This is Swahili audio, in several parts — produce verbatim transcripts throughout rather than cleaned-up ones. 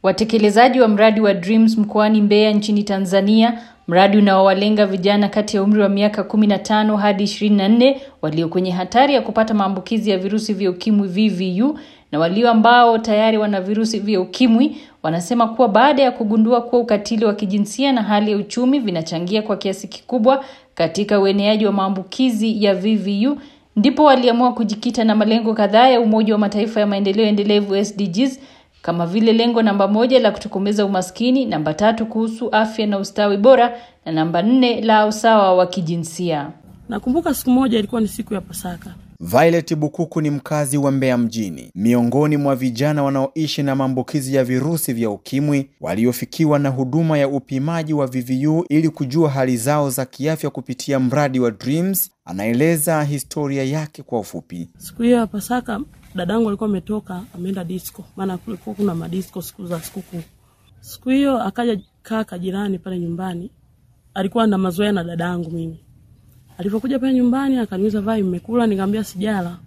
Watekelezaji wa mradi wa Dreams mkoani Mbeya nchini Tanzania, mradi unaowalenga vijana kati ya umri wa miaka kumi na tano hadi ishirini na nne walio kwenye hatari ya kupata maambukizi ya virusi vya ukimwi V V U na walio ambao tayari wana virusi vya ukimwi, wanasema kuwa baada ya kugundua kuwa ukatili wa kijinsia na hali ya uchumi vinachangia kwa kiasi kikubwa katika ueneaji wa maambukizi ya V V U, ndipo waliamua kujikita na malengo kadhaa ya Umoja wa Mataifa ya Maendeleo Endelevu S D Gs, kama vile lengo namba moja la kutokomeza umaskini, namba tatu kuhusu afya na ustawi bora, na namba nne la usawa wa kijinsia. Nakumbuka siku moja ilikuwa ni siku ya Pasaka. Violet Bukuku ni mkazi wa Mbeya mjini, miongoni mwa vijana wanaoishi na maambukizi ya virusi vya ukimwi waliofikiwa na huduma ya upimaji wa V V U ili kujua hali zao za kiafya kupitia mradi wa Dreams. Anaeleza historia yake kwa ufupi. Siku hiyo ya Pasaka dadangu alikuwa ametoka ameenda disco, maana kulikuwa kuna madisco siku za sikukuu. Siku hiyo akaja kaka jirani pale nyumbani, alikuwa na mazoea na dadangu mimi. Alipokuja pale nyumbani akaniuliza, "Vai, mmekula?" Nikamwambia sijala.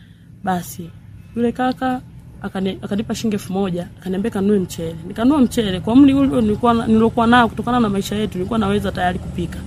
Basi yule kaka akanipa shilingi elfu moja, akaniambia kanunue mchele. Nikanunua mchele kwa umri ule nilikuwa nilokuwa nao kutokana na maisha yetu, nilikuwa naweza tayari kupika.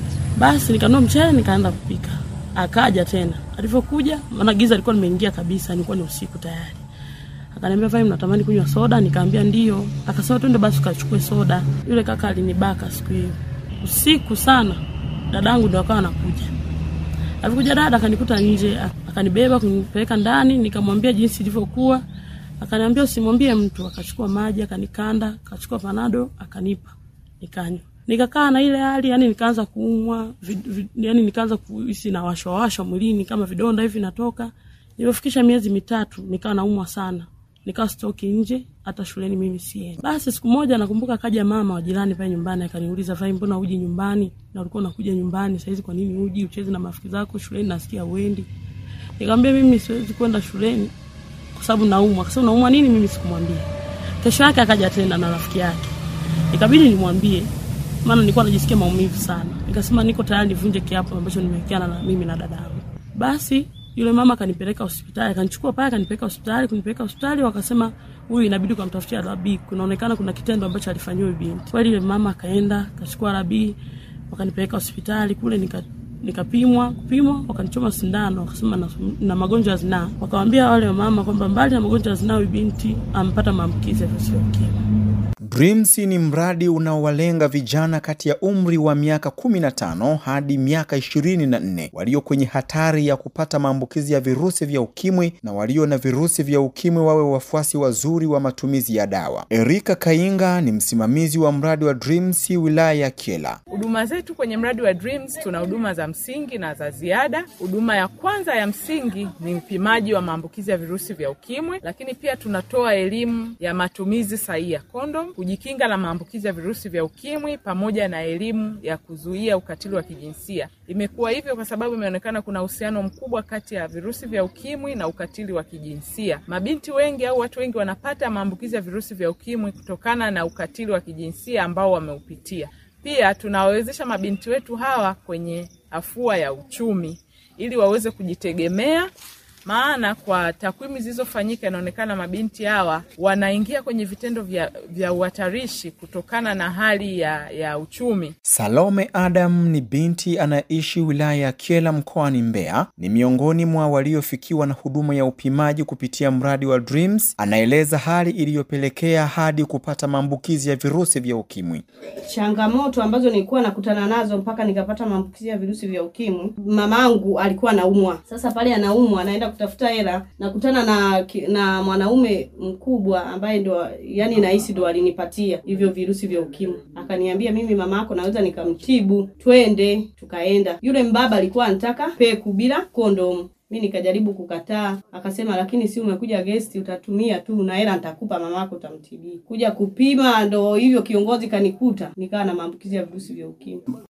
Basi nikanunua mchele nikaanza kupika. Akaja tena. Alipokuja, maana giza lilikuwa limeingia kabisa, nilikuwa ni usiku tayari. Akaniambia, "Vai, mnatamani kunywa soda?" Nikamwambia ndio. Akasema twende basi ukachukue soda. Yule kaka alinibaka siku hiyo. Usiku sana dadangu ndio akawa anakuja. Alikuja dada akanikuta nje, akanibeba kunipeleka ndani, nikamwambia jinsi ilivyokuwa. Akaniambia usimwambie mtu, akachukua maji, akanikanda, akachukua panado, akanipa. Nikanywa. Nikakaa na ile hali, yani nikaanza kuumwa, yani nikaanza kuhisi na washwa washwa mwilini kama vidonda hivi natoka. Nilipofikisha miezi mitatu nikawa naumwa sana. Nikawa sitoki nje, hata shuleni mimi siendi. Basi siku moja nakumbuka kaja mama wa jirani pale nyumbani akaniuliza, "Vai, mbona huji nyumbani? Na ulikuwa unakuja nyumbani, sasa hizi kwa nini huji? Ucheze na marafiki zako shuleni, nasikia uendi." Nikamwambia mimi siwezi kwenda shuleni kwa sababu naumwa. Akasema, "Unaumwa nini?" Mimi sikumwambia. Kesho yake akaja tena na rafiki yake. Ikabidi nimwambie, maana nilikuwa najisikia maumivu sana. Nikasema niko tayari nivunje kiapo ambacho nimewekeana na mimi na dadangu. Basi yule mama kanipeleka hospitali, akanichukua pale kanipeleka hospitali, kunipeleka hospitali wakasema huyu inabidi kumtafutia rabi, kunaonekana kuna kitendo ambacho alifanywa binti. Kweli yule mama akaenda, akachukua rabi, wakanipeleka hospitali kule nika nikapimwa, kupimwa, wakanichoma sindano, wakasema na, na magonjwa ya zinaa. Wakamwambia wale mama kwamba mbali na magonjwa ya zinaa binti ampata maambukizi ya virusi vya ukimwi. Dreams ni mradi unaowalenga vijana kati ya umri wa miaka kumi na tano hadi miaka ishirini na nne walio kwenye hatari ya kupata maambukizi ya virusi vya ukimwi, na walio na virusi vya ukimwi wawe wafuasi wazuri wa matumizi ya dawa. Erika Kainga ni msimamizi wa mradi wa Dreams wilaya ya Kyela. Huduma zetu kwenye mradi wa Dreams tuna huduma za msingi na za ziada. Huduma ya kwanza ya msingi ni upimaji wa maambukizi ya virusi vya ukimwi, lakini pia tunatoa elimu ya matumizi sahihi ya kondom, kujikinga na maambukizi ya virusi vya ukimwi, pamoja na elimu ya kuzuia ukatili wa kijinsia. Imekuwa hivyo kwa sababu imeonekana kuna uhusiano mkubwa kati ya virusi vya ukimwi na ukatili wa kijinsia. Mabinti wengi au watu wengi wanapata maambukizi ya virusi vya ukimwi kutokana na ukatili wa kijinsia ambao wameupitia. Pia tunawawezesha mabinti wetu hawa kwenye afua ya uchumi ili waweze kujitegemea. Maana kwa takwimu zilizofanyika inaonekana mabinti hawa wanaingia kwenye vitendo vya vya uhatarishi kutokana na hali ya ya uchumi. Salome Adam ni binti anaishi wilaya ya Kyela mkoani Mbeya. Ni miongoni mwa waliofikiwa na huduma ya upimaji kupitia mradi wa Dreams. Anaeleza hali iliyopelekea hadi kupata maambukizi ya virusi vya ukimwi. Changamoto ambazo nilikuwa nakutana nazo mpaka nikapata maambukizi ya virusi vya ukimwi. Mamangu alikuwa anaumwa. Sasa pale anaumwa anaenda kutafuta hela, nakutana na na mwanaume mkubwa ambaye ndo yani nahisi ndo alinipatia hivyo virusi vya ukimwi. Akaniambia, "Mimi mama yako naweza nikamtibu, twende." Tukaenda. Yule mbaba alikuwa anataka peku bila kondom. Mimi nikajaribu kukataa, akasema, "Lakini si umekuja guest utatumia tu na hela nitakupa, mama yako utamtibia." Kuja kupima ndo hivyo kiongozi kanikuta nikawa na maambukizi ya virusi vya ukimwi.